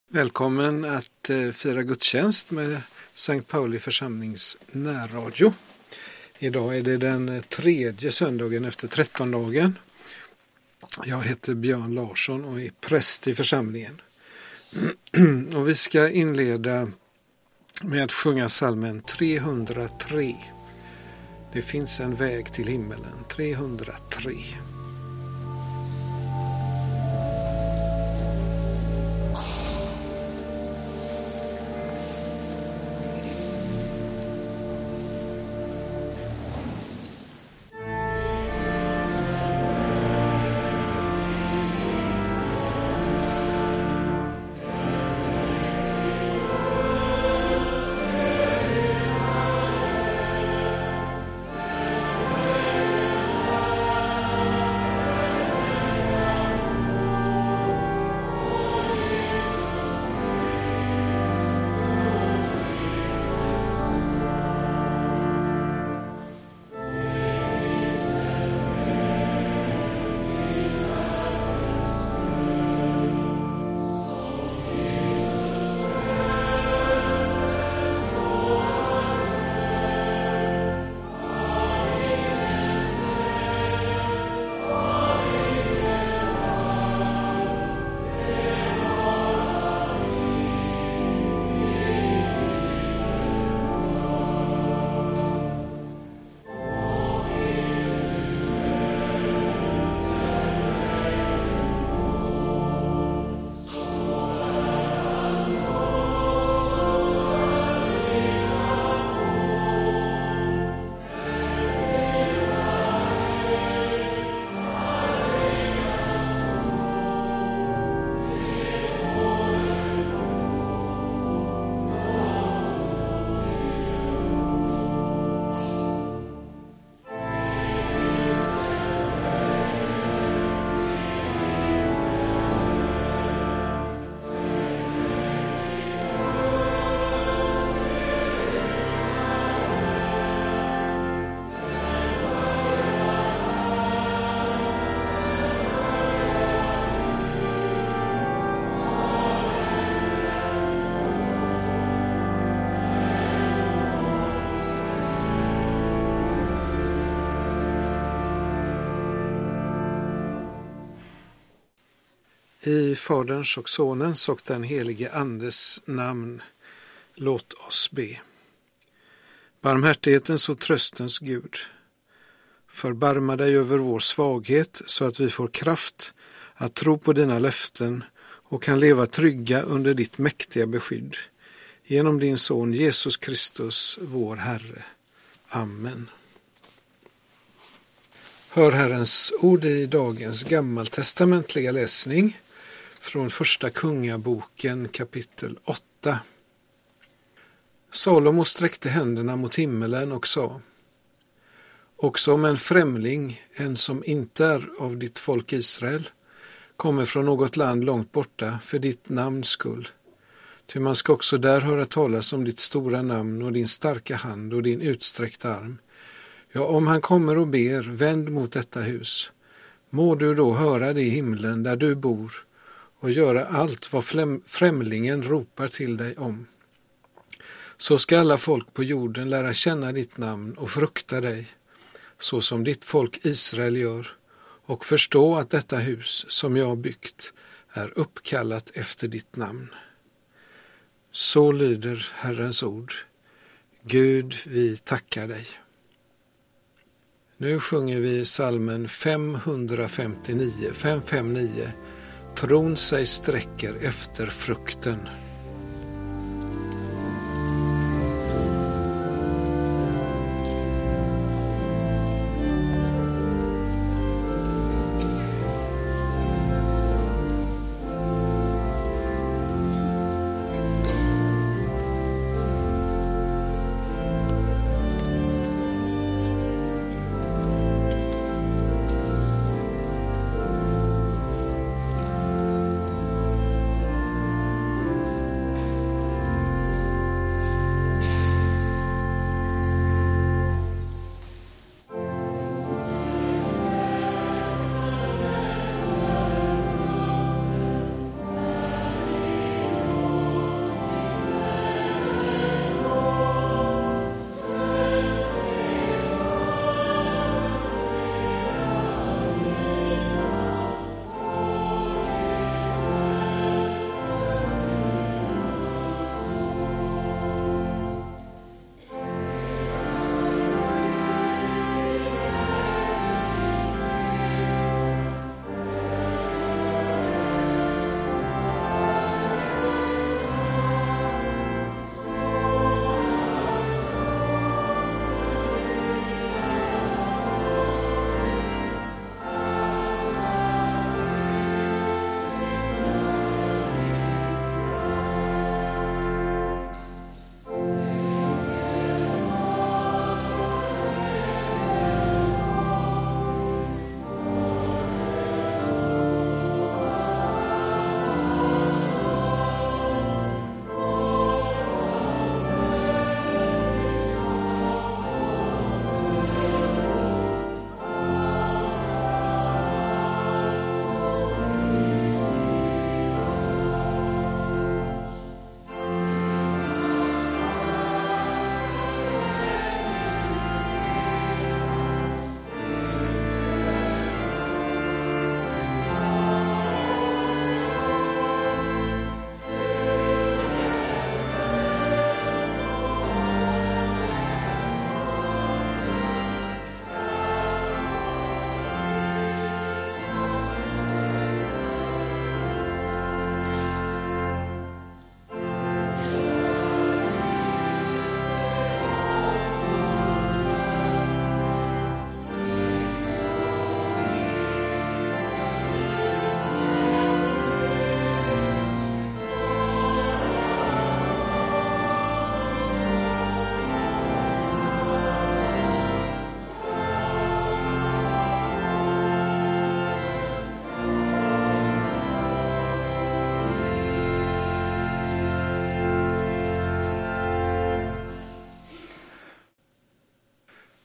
Välkommen att fira gudstjänst med Sankt Pauli församlings närradio. Idag är det den 3:e söndagen efter 13-dagen. Jag heter Björn Larsson och är präst i församlingen. Och vi ska inleda med att sjunga psalmen 303. Det finns en väg till himmelen, 303. I Faderns och Sonens och den helige Andes namn, låt oss be. Barmhärtighetens och tröstens Gud, förbarma dig över vår svaghet så att vi får kraft att tro på dina löften och kan leva trygga under ditt mäktiga beskydd. Genom din son Jesus Kristus, vår Herre. Amen. Hör Herrens ord i dagens gammaltestamentliga läsning från första kungaboken kapitel 8. Salomo sträckte händerna mot himmelen och sa: också om en främling, en som inte är av ditt folk Israel, kommer från något land långt borta för ditt namns skull. Ty man ska också där höra talas om ditt stora namn och din starka hand och din utsträckta arm. Ja, om han kommer och ber, vänd mot detta hus, må du då höra det i himlen där du bor och göra allt vad främlingen ropar till dig om. Så ska alla folk på jorden lära känna ditt namn och frukta dig, så som ditt folk Israel gör, och förstå att detta hus som jag har byggt är uppkallat efter ditt namn. Så lyder Herrens ord. Gud, vi tackar dig. Nu sjunger vi psalmen 559. Tron sig sträcker efter frukten.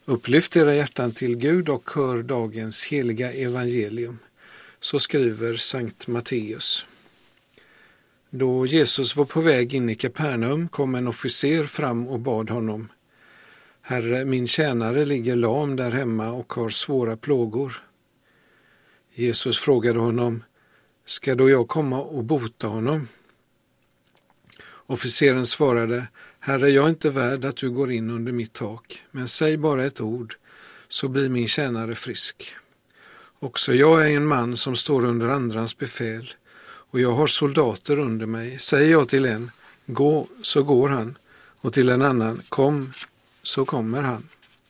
Upplyft era hjärtan till Gud och hör dagens heliga evangelium. Så skriver Sankt Matteus. Då Jesus var på väg in i Kapernaum kom en officer fram och bad honom: Herre, min tjänare ligger lam där hemma och har svåra plågor. Jesus frågade honom: Ska då jag komma och bota honom? Officeren svarade: Herre, jag är inte värd att du går in under mitt tak, men säg bara ett ord, så blir min tjänare frisk. Också jag är en man som står under andrans befäl, och jag har soldater under mig. Säger jag till en: gå, så går han, och till en annan: kom, så kommer han.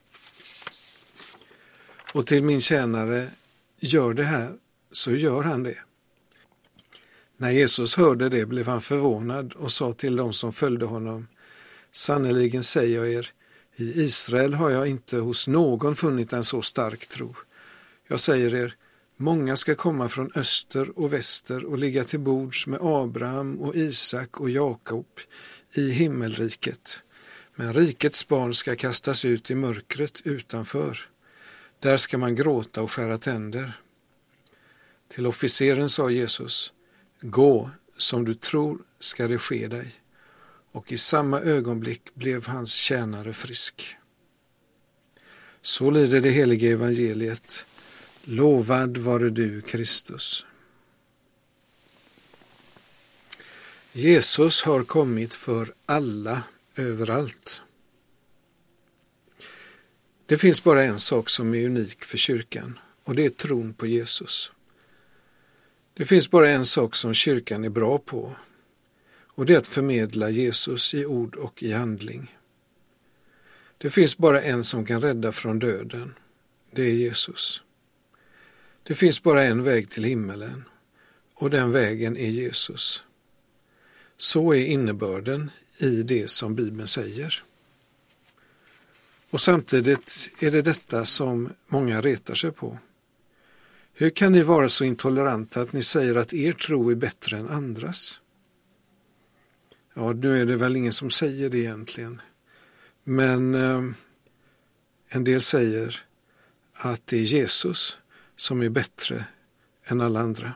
Och till min tjänare: gör det här, så gör han det. När Jesus hörde det blev han förvånad och sa till dem som följde honom: Sannerligen säger jag er, i Israel har jag inte hos någon funnit en så stark tro. Jag säger er, många ska komma från öster och väster och ligga till bords med Abraham och Isak och Jakob i himmelriket. Men rikets barn ska kastas ut i mörkret utanför. Där ska man gråta och skära tänder. Till officeren sa Jesus: gå, som du tror ska det ske dig. Och i samma ögonblick blev hans tjänare frisk. Så lyder det heliga evangeliet. Lovad vare du, Kristus. Jesus har kommit för alla, överallt. Det finns bara en sak som är unik för kyrkan, och det är tron på Jesus. Det finns bara en sak som kyrkan är bra på, och det är att förmedla Jesus i ord och i handling. Det finns bara en som kan rädda från döden. Det är Jesus. Det finns bara en väg till himmelen, och den vägen är Jesus. Så är innebörden i det som Bibeln säger. Och samtidigt är det detta som många retar sig på. Hur kan ni vara så intoleranta att ni säger att er tro är bättre än andras? Ja, nu är det väl ingen som säger det egentligen. Men en del säger att det är Jesus som är bättre än alla andra.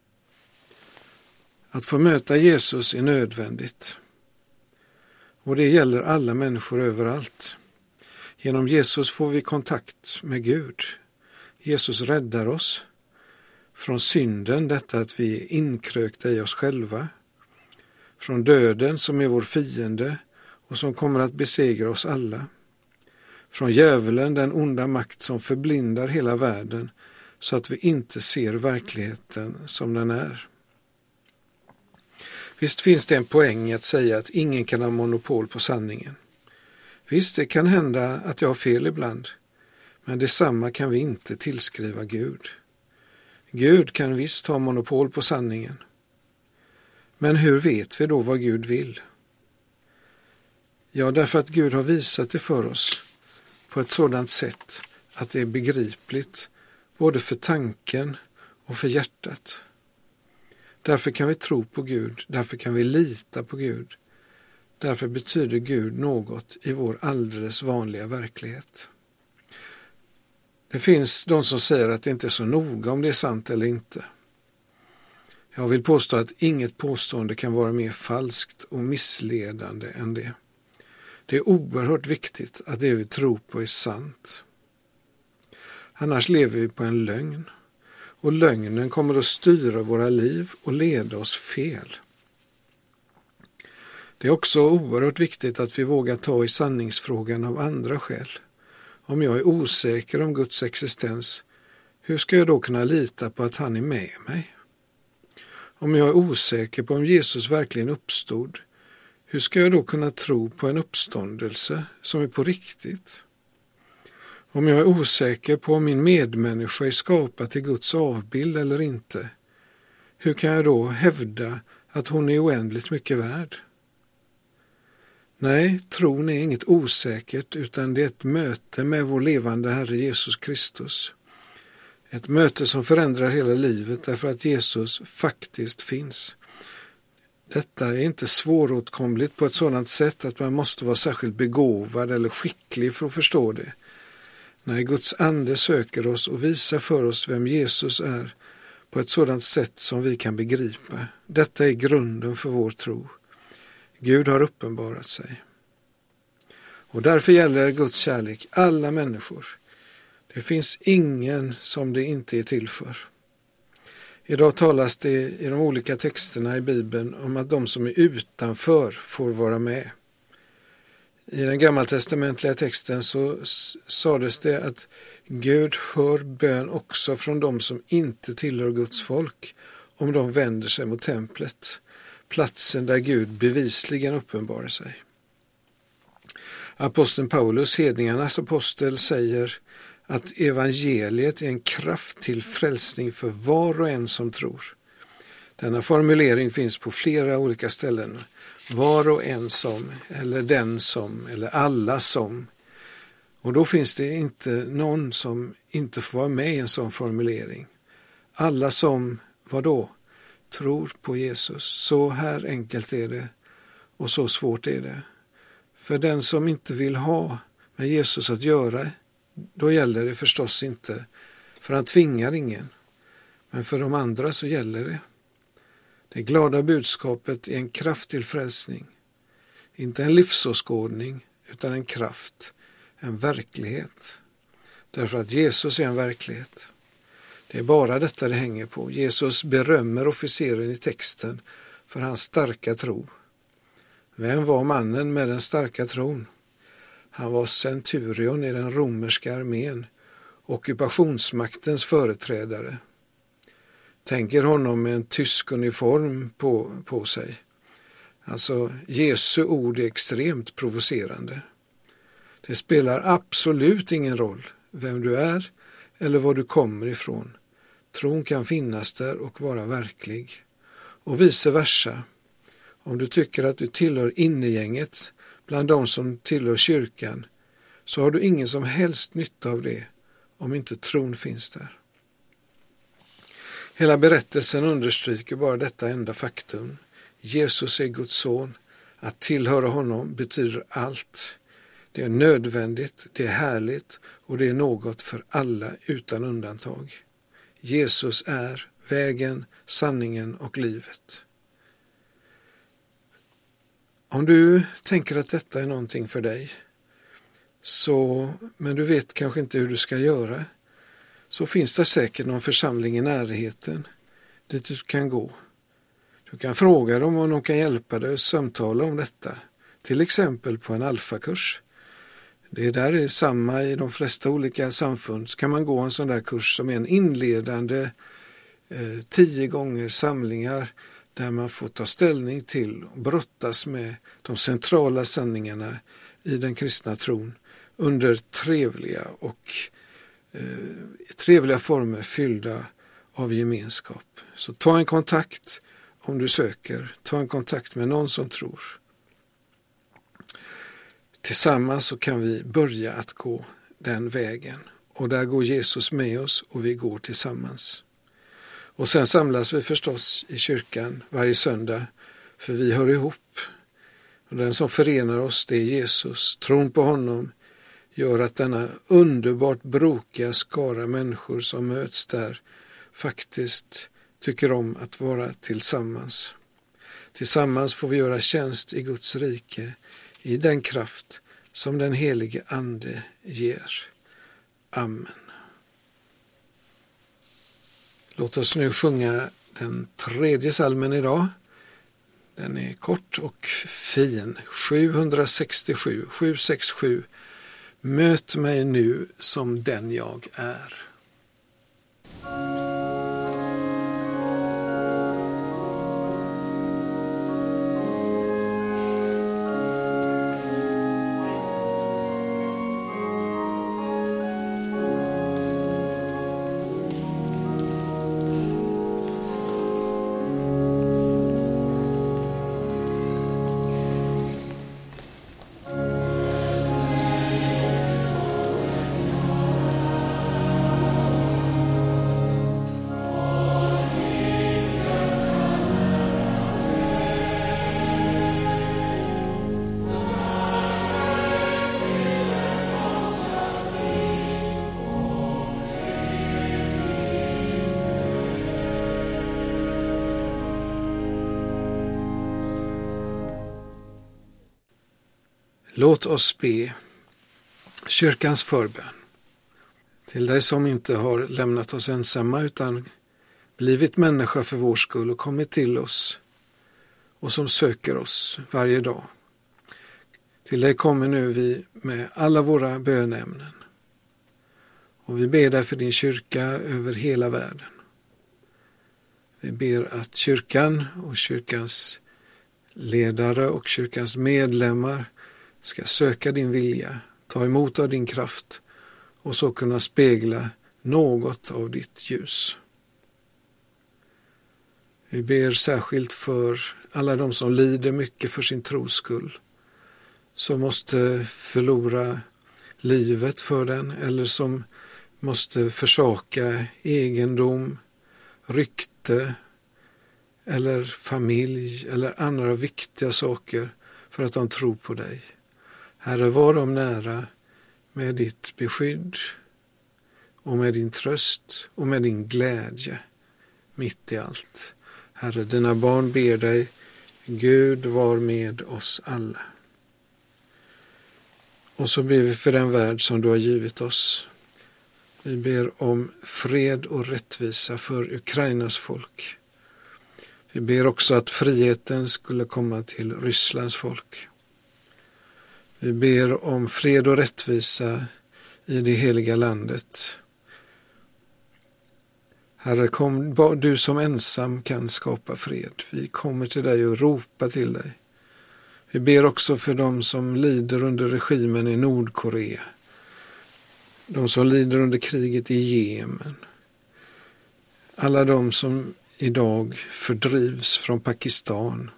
Att få möta Jesus är nödvändigt. Och det gäller alla människor överallt. Genom Jesus får vi kontakt med Gud. Jesus räddar oss från synden, detta att vi är inkrökta i oss själva. Från döden som är vår fiende och som kommer att besegra oss alla. Från djävulen, den onda makt som förblindar hela världen så att vi inte ser verkligheten som den är. Visst finns det en poäng i att säga att ingen kan ha monopol på sanningen. Visst, det kan hända att jag har fel ibland, men detsamma kan vi inte tillskriva Gud. Gud kan visst ha monopol på sanningen. Men hur vet vi då vad Gud vill? Ja, därför att Gud har visat det för oss på ett sådant sätt att det är begripligt både för tanken och för hjärtat. Därför kan vi tro på Gud, därför kan vi lita på Gud. Därför betyder Gud något i vår alldeles vanliga verklighet. Det finns de som säger att det inte är så noga om det är sant eller inte. Jag vill påstå att inget påstående kan vara mer falskt och missledande än det. Det är oerhört viktigt att det vi tror på är sant. Annars lever vi på en lögn, och lögnen kommer att styra våra liv och leda oss fel. Det är också oerhört viktigt att vi vågar ta i sanningsfrågan av andra skäl. Om jag är osäker om Guds existens, hur ska jag då kunna lita på att han är med mig? Om jag är osäker på om Jesus verkligen uppstod, hur ska jag då kunna tro på en uppståndelse som är på riktigt? Om jag är osäker på om min medmänniska är skapad till Guds avbild eller inte, hur kan jag då hävda att hon är oändligt mycket värd? Nej, tron är inget osäkert, utan det är ett möte med vår levande Herre Jesus Kristus. Ett möte som förändrar hela livet därför att Jesus faktiskt finns. Detta är inte svåråtkomligt på ett sådant sätt att man måste vara särskilt begåvad eller skicklig för att förstå det. när Guds ande söker oss och visar för oss vem Jesus är på ett sådant sätt som vi kan begripa. Detta är grunden för vår tro. Gud har uppenbarat sig. Och därför gäller Guds kärlek alla människor. Det finns ingen som det inte är till för. Idag talas det i de olika texterna i Bibeln om att de som är utanför får vara med. I den gammaltestamentliga texten så sades det att Gud hör bön också från de som inte tillhör Guds folk om de vänder sig mot templet, platsen där Gud bevisligen uppenbarar sig. Aposteln Paulus, hedningarnas apostel, säger att evangeliet är en kraft till frälsning för var och en som tror. Denna formulering finns på flera olika ställen. Var och en som, eller den som, eller alla som. Och då finns det inte någon som inte får vara med i en sån formulering. Alla som, vadå? Tror på Jesus. Så här enkelt är det och så svårt är det. För den som inte vill ha med Jesus att göra, då gäller det förstås inte. För han tvingar ingen. Men för de andra så gäller det. Det glada budskapet är en kraft till frälsning. Inte en livsåskådning utan en kraft, en verklighet. Därför att Jesus är en verklighet. Det är bara detta det hänger på. Jesus berömmer officeren i texten för hans starka tro. Vem var mannen med den starka tron? Han var centurion i den romerska armén, ockupationsmaktens företrädare. Tänker honom med en tysk uniform på sig. Alltså, Jesu ord är extremt provocerande. Det spelar absolut ingen roll vem du är eller var du kommer ifrån. Tron kan finnas där och vara verklig. Och vice versa. Om du tycker att du tillhör innegänget bland de som tillhör kyrkan, så har du ingen som helst nytta av det om inte tron finns där. Hela berättelsen understryker bara detta enda faktum. Jesus är Guds son. Att tillhöra honom betyder allt. Det är nödvändigt, det är härligt och det är något för alla utan undantag. Jesus är vägen, sanningen och livet. Om du tänker att detta är någonting för dig, men du vet kanske inte hur du ska göra, så finns det säkert någon församling i närheten dit du kan gå. Du kan fråga dem om de kan hjälpa dig att samtala om detta, till exempel på en alfakurs. Det där är samma i de flesta olika samfund. Så kan man gå en sån där kurs som är en inledande 10 gånger samlingar där man får ta ställning till och brottas med de centrala sanningarna i den kristna tron under trevliga former fyllda av gemenskap. Så ta en kontakt om du söker. Ta en kontakt med någon som tror. Tillsammans så kan vi börja att gå den vägen. Och där går Jesus med oss och vi går tillsammans. Och sen samlas vi förstås i kyrkan varje söndag, för vi hör ihop. Och den som förenar oss, det är Jesus. Tron på honom gör att denna underbart brokiga skara människor som möts där faktiskt tycker om att vara tillsammans. Tillsammans får vi göra tjänst i Guds rike i den kraft som den helige ande ger. Amen. Låt oss nu sjunga den 3:e psalmen idag. Den är kort och fin. 767. Möt mig nu som den jag är. Låt oss be kyrkans förbön. Till dig som inte har lämnat oss ensamma utan blivit människa för vår skull och kommit till oss och som söker oss varje dag. Till dig kommer nu vi med alla våra bönämnen. Och vi ber dig för din kyrka över hela världen. Vi ber att kyrkan och kyrkans ledare och kyrkans medlemmar ska söka din vilja, ta emot av din kraft och så kunna spegla något av ditt ljus. Vi ber särskilt för alla de som lider mycket för sin tros skull, som måste förlora livet för den eller som måste försaka egendom, rykte eller familj eller andra viktiga saker för att de tror på dig. Herre, var dem nära med ditt beskydd och med din tröst och med din glädje mitt i allt. Herre, dina barn ber dig, Gud var med oss alla. Och så ber vi för den värld som du har givit oss. Vi ber om fred och rättvisa för Ukrainas folk. Vi ber också att friheten skulle komma till Rysslands folk. Vi ber om fred och rättvisa i det heliga landet. Herre, kom, du som ensam kan skapa fred. Vi kommer till dig och ropar till dig. Vi ber också för dem som lider under regimen i Nordkorea. De som lider under kriget i Jemen. Alla de som idag fördrivs från Pakistan.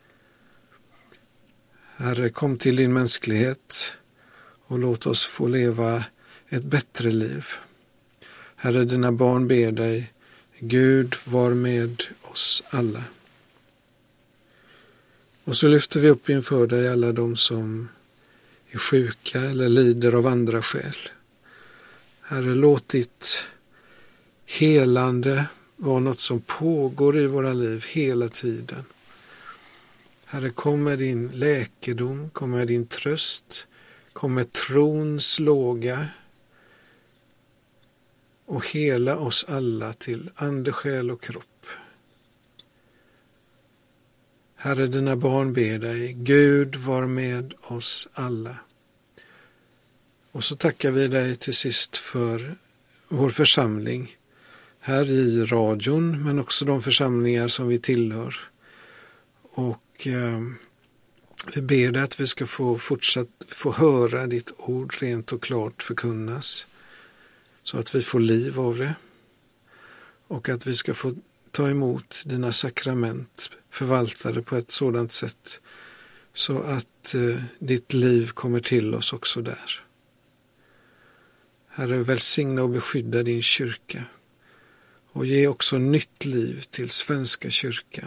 Herre, kom till din mänsklighet och låt oss få leva ett bättre liv. Herre, dina barn ber dig, Gud var med oss alla. Och så lyfter vi upp inför dig alla de som är sjuka eller lider av andra skäl. Herre, låt ditt helande vara något som pågår i våra liv hela tiden. Herre, kom med din läkedom, kom med din tröst, kom med trons låga och hela oss alla till ande, själ och kropp. Herre, dina barn ber dig, Gud var med oss alla. Och så tackar vi dig till sist för vår församling här i radion, men också de församlingar som vi tillhör. Och vi ber dig att vi ska få höra ditt ord rent och klart förkunnas, så att vi får liv av det. Och att vi ska få ta emot dina sakrament förvaltade på ett sådant sätt så att ditt liv kommer till oss också där. Herre, välsigna och beskydda din kyrka och ge också nytt liv till svenska kyrkan.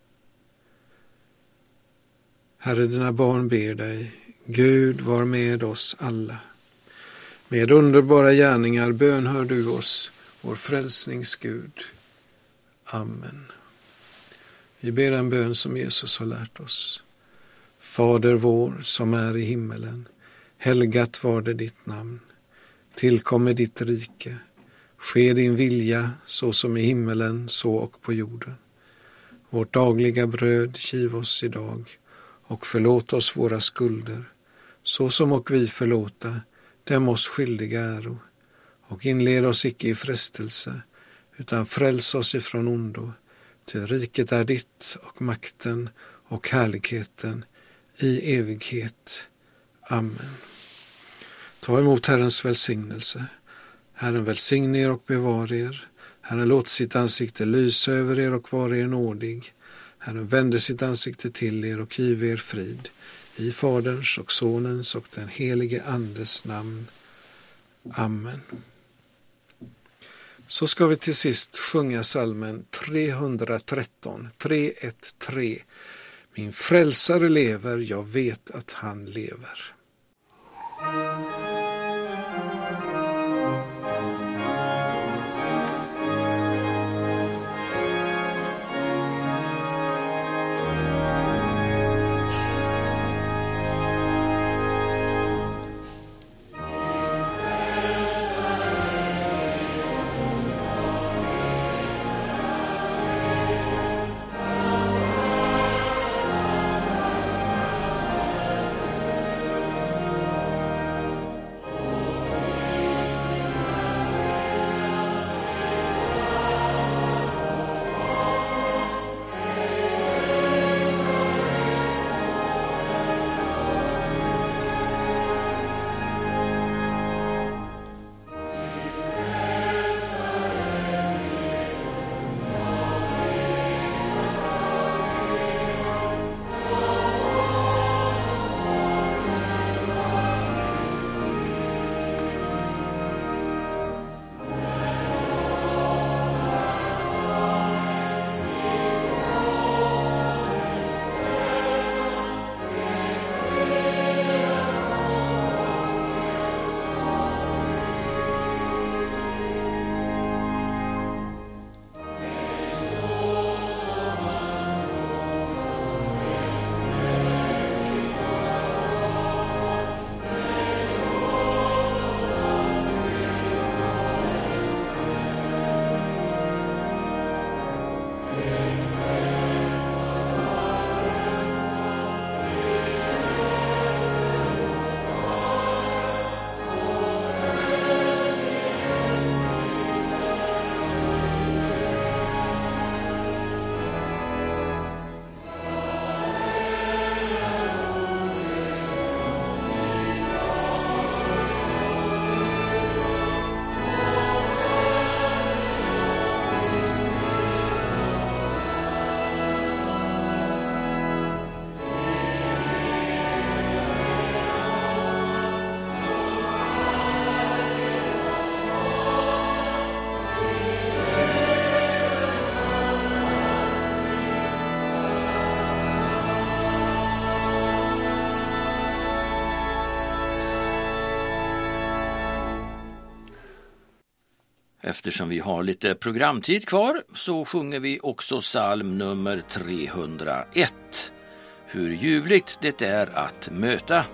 Herre, dina barn ber dig, Gud var med oss alla. Med underbara gärningar bönhör du oss, vår frälsningsgud. Amen. Vi ber en bön som Jesus har lärt oss. Fader vår som är i himmelen, helgat var det ditt namn. Tillkommer ditt rike, ske din vilja så som i himmelen så och på jorden. Vårt dagliga bröd giv oss idag och förlåt oss våra skulder så som och vi förlåta dem oss skyldiga äro. Och inled oss icke i frestelse utan fräls oss ifrån ondo. Till riket är ditt och makten och härligheten i evighet. Amen. Ta emot Herrens välsignelse. Herren välsigne er och bevara er. Herren låt sitt ansikte lysa över er och vara er nådig. Herren vände sitt ansikte till er och giv er frid. I Faderns och Sonens och den helige Andes namn. Amen. Så ska vi till sist sjunga psalmen 313, 313. Min frälsare lever, jag vet att han lever. Eftersom vi har lite programtid kvar så sjunger vi också psalm nummer 301. Hur ljuvligt det är att möta.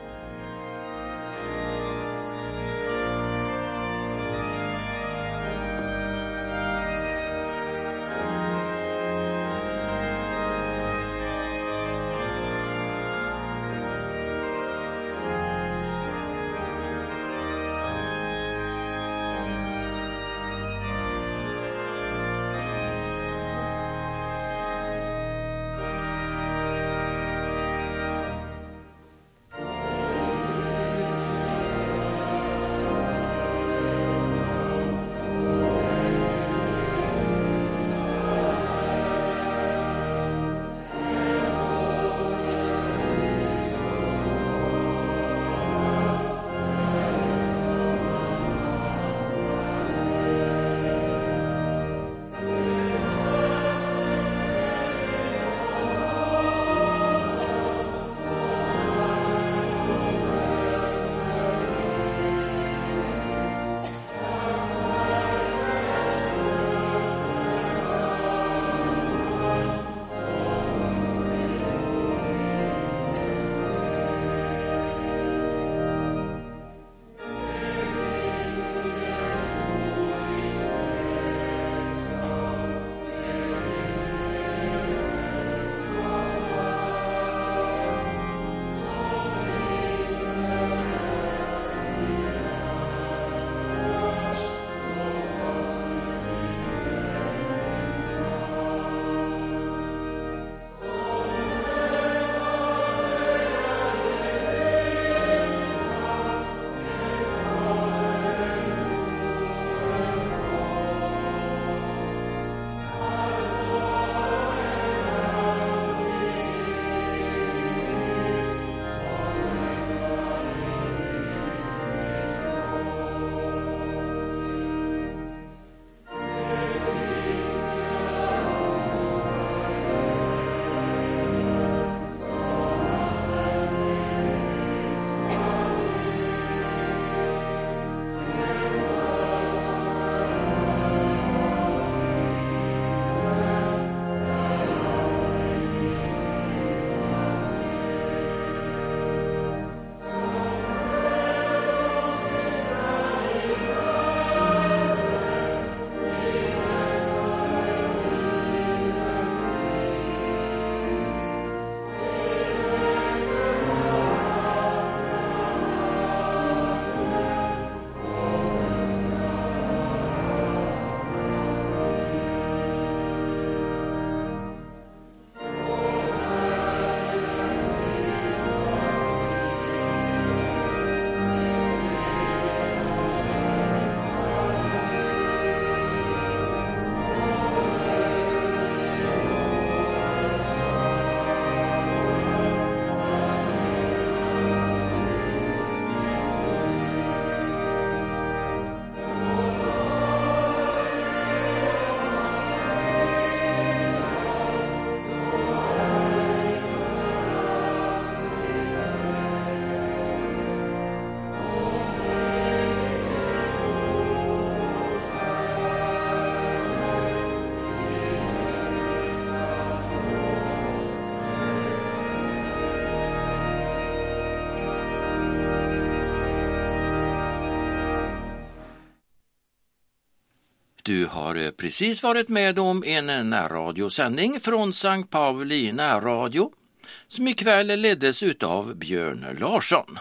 Du har precis varit med om en närradiosändning från Sankt Pauli närradio som ikväll leddes utav Björn Larsson.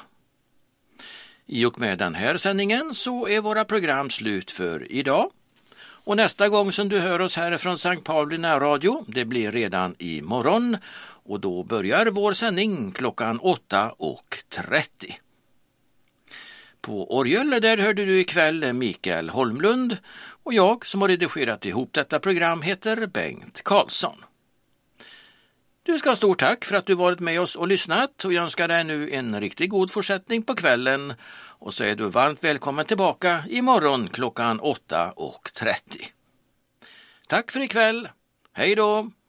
I och med den här sändningen så är våra program slut för idag. Och nästa gång som du hör oss här från Sankt Pauli närradio, det blir redan imorgon. Och då börjar vår sändning klockan 8:30. På orgel där hörde du ikväll Mikael Holmlund och jag som har redigerat ihop detta program heter Bengt Karlsson. Du ska ha stort tack för att du varit med oss och lyssnat och jag önskar dig nu en riktigt god fortsättning på kvällen och så är du varmt välkommen tillbaka imorgon klockan 8:30. Tack för ikväll. Hej då!